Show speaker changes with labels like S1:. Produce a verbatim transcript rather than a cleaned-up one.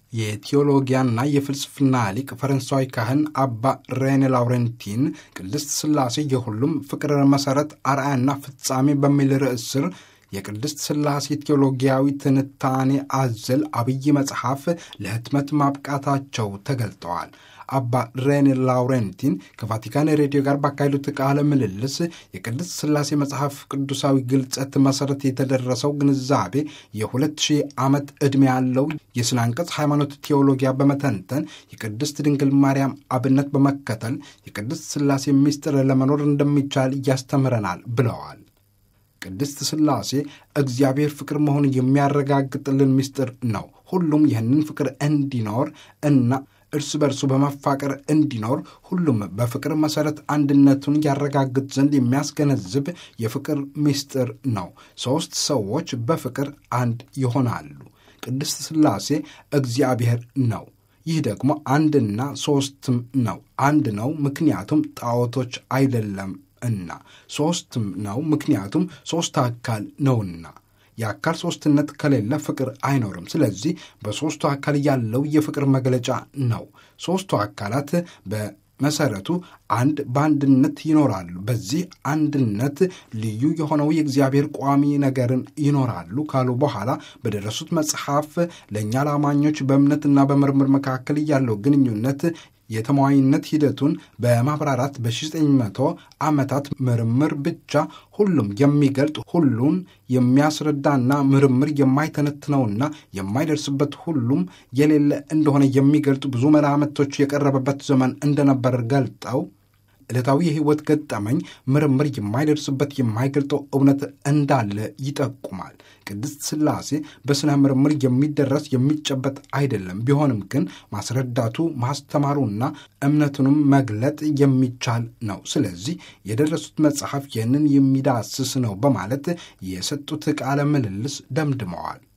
S1: የቴዎሎጂያና የፍልስፍና ሊቅ ፈረንሳዊ ካህን አባ ሬኔ ላውረንቲን ቅድስት ሥላሴ የሁሉም ፍቅር መሠረት አርአያና ፍጻሜ በሚል ርዕስ ስር የቅድስት ሥላሴ ቴዎሎጊያዊ ትንታኔ አዘል አብይ መጽሐፍ ለህትመት ማብቃታቸው ተገልጠዋል። አባ ሬኔ ላውረንቲን ከቫቲካን ሬዲዮ ጋር ባካሄዱት ቃለ ምልልስ የቅድስት ሥላሴ መጽሐፍ ቅዱሳዊ ግልጸት መሠረት የተደረሰው ግንዛቤ የሁለት ሺህ ዓመት ዕድሜ ያለው የስነ አንቀጽ ሃይማኖት ቴዎሎጊያ በመተንተን የቅድስት ድንግል ማርያም አብነት በመከተል የቅድስት ሥላሴ ምስጢር ለመኖር እንደሚቻል ያስተምረናል ብለዋል። ቅድስት ሥላሴ እግዚአብሔር ፍቅር መሆኑን የሚያረጋግጥልን ምስጢር ነው። ሁሉም ይህንን ፍቅር እንዲኖር እና እርስ በርሱ በመፋቀር እንዲኖር ሁሉም በፍቅር መሠረት አንድነቱን ያረጋግጥ ዘንድ የሚያስገነዝብ የፍቅር ምስጢር ነው። ሦስት ሰዎች በፍቅር አንድ ይሆናሉ። ቅድስት ሥላሴ እግዚአብሔር ነው። ይህ ደግሞ አንድና ሦስትም ነው። አንድ ነው ምክንያቱም ጣዖቶች አይደለም እና ሦስትም ነው ምክንያቱም ሦስት አካል ነውና። የአካል ሦስትነት ከሌለ ፍቅር አይኖርም። ስለዚህ በሦስቱ አካል ያለው የፍቅር መግለጫ ነው። ሦስቱ አካላት በመሠረቱ አንድ በአንድነት ይኖራሉ። በዚህ አንድነት ልዩ የሆነው የእግዚአብሔር ቋሚ ነገርን ይኖራሉ ካሉ በኋላ በደረሱት መጽሐፍ ለእኛ ላማኞች በእምነትና በምርምር መካከል ያለው ግንኙነት የተሟይነት ሂደቱን በማብራራት በሺህ ዘጠኝ መቶ ዓመታት ምርምር ብቻ ሁሉም የሚገልጥ ሁሉን የሚያስረዳና ምርምር የማይተነትነውና የማይደርስበት ሁሉም የሌለ እንደሆነ የሚገልጡ ብዙ መላምቶች የቀረበበት ዘመን እንደነበር ገልጠው ዕለታዊ የሕይወት ገጠመኝ ምርምር የማይደርስበት የማይገልጠው እውነት እንዳለ ይጠቁማል። ቅድስት ሥላሴ በስነ ምርምር የሚደረስ የሚጨበጥ አይደለም። ቢሆንም ግን ማስረዳቱ ማስተማሩና እምነቱንም መግለጥ የሚቻል ነው። ስለዚህ የደረሱት መጽሐፍ ይህንን የሚዳስስ ነው በማለት የሰጡት ቃለ ምልልስ ደምድመዋል።